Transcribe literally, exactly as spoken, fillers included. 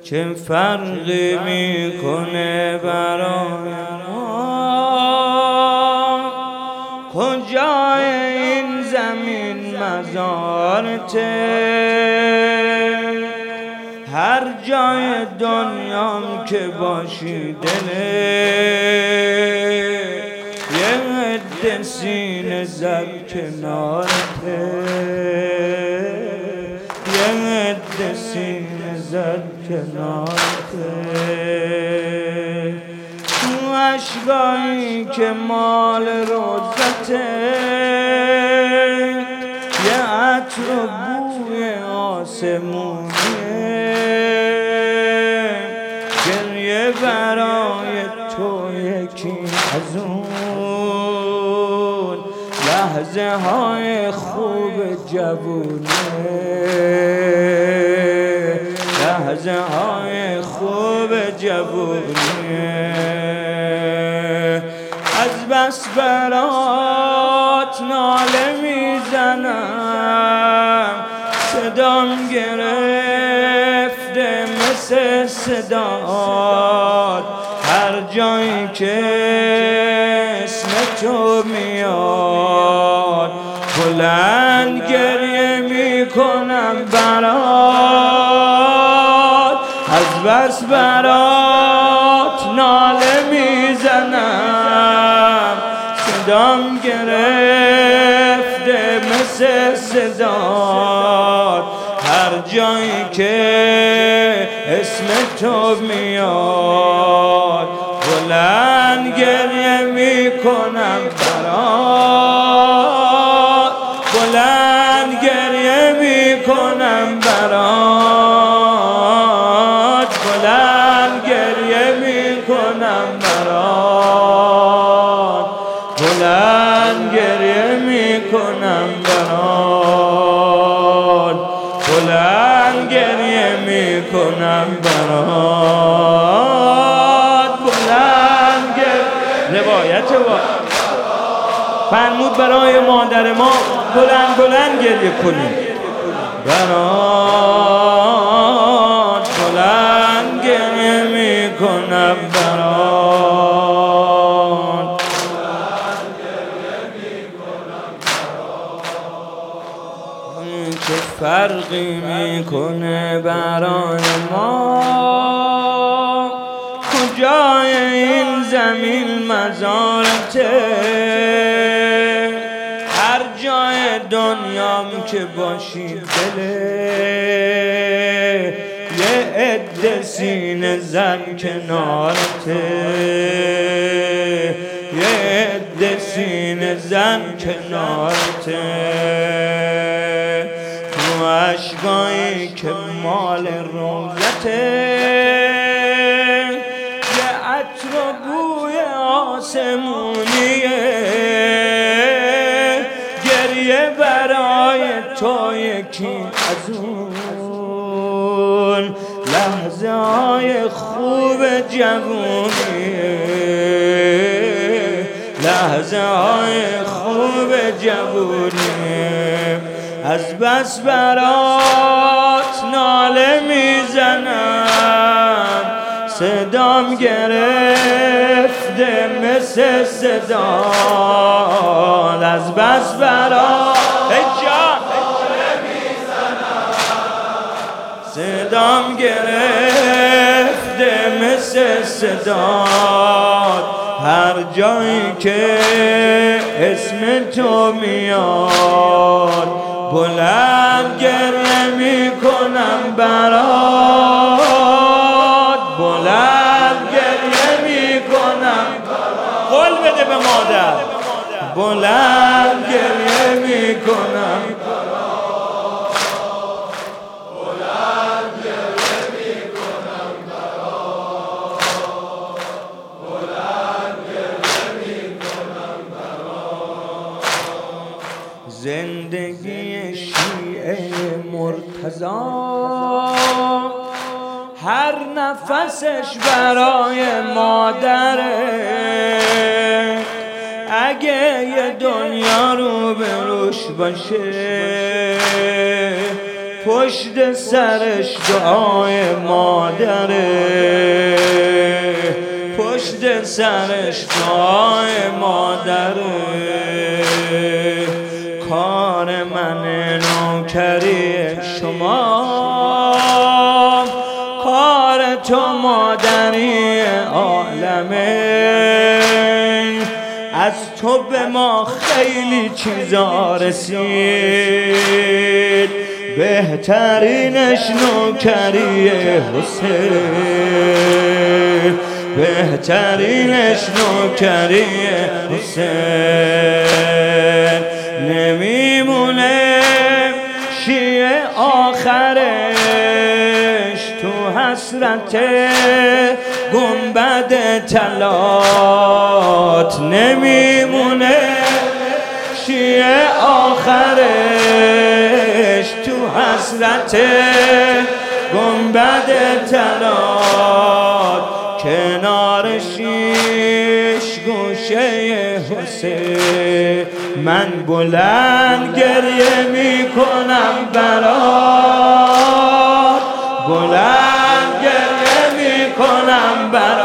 چه فرقی میکنه برای ما؟ کجای این زمین مزارته؟ هر جای دنیام که باشی دله یه عده سینه زد کنارته، یه عده سینه زد کنارته. تو اشکایی که مال روزته یه عطر و بوی آسمونیه، گریه برای تو یکی از اون لحظه های خوب جوونیه، لحظه های خوب جوونیه. از بس برات ناله میزنم، صدام گرفته مثل صدات، هر جایی که اسم تو میاد بلند گریه میکنم برات. از بس برات ناله میزنم، صدام گرفته مثل صدات، هر جایی که اسم تو میاد بلند گریه میکنم برات، بلند گریه میکنم برات، بلند گریه میکنم برات، بلند گریه میکنم برات، بلند گریه میکنم برات، بلند گریه. روایت با فرمود برای مادر ما بلند بلند گریه کنیم برات، بلند گریه میکنم برات، بلند گریه میکنم برات. چه فرقی میکنه برای ما؟ کجای این زمین مزارته؟ هر جای دنیام که باشی دله یه عده سینه زن کنارته، یه عده سینه زن کنارته. تو اشکایی که مال روزته یه عطر و بوی آسمونیه، گریه برای تو یکی از اون لحظه های خوب جوونیه، لحظه های خوب جوونیه. از بس برات ناله میزنم، صدام گرفته مثل صدات، از بس برات جان صدام گرفته مثل صدات، هر جایی که اسم تو میاد بلند گریه میکنم برات، بلند گریه میکنم. قول بده به مادر بلند گریه میکنم، بلند گریه میکنم برات، بلند گریه میکنم برات. زندگی شیعه مرتضی هر نفسش برای مادره، اگه یه دنیا رو بروش باشه پشت سرش دعای مادره. مادره، پشت سرش جای مادره. کار من نوکری شما، کار تو مادری عالمه. از تو به ما خیلی چیزا رسید، بهترینش نوکری حسین، بهترینش نوکری حسین. نمیمونه شیعه آخرش تو حسرت گنبد طلات، نمیمونه شیعه آخرش تو حسرت گنبد طلات. کنار شیش گوشه حسین من بلند گریه میکنم برات، بلند گریه میکنم برات.